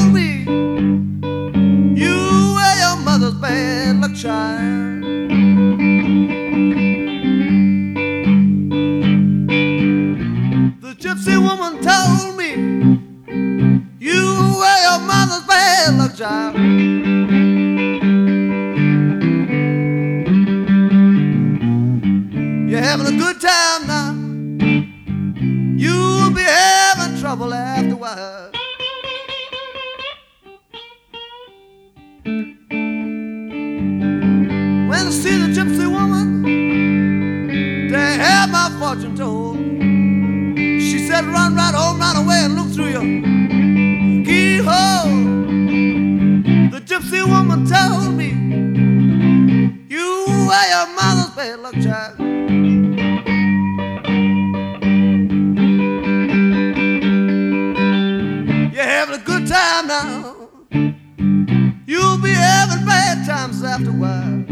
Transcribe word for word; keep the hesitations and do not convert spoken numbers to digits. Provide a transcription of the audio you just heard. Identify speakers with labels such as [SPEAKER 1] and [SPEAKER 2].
[SPEAKER 1] told me you were your mother's bad luck child. The gypsy woman told me you were your mother's bad luck child. You're having a good time now. You'll be having trouble after a while. When I see the gypsy woman, they have my fortune told. She said, run right home, run away and look through your keyhole. The gypsy woman told me you were your mother's bad luck child. Having a good time now. You'll be having bad times after a while.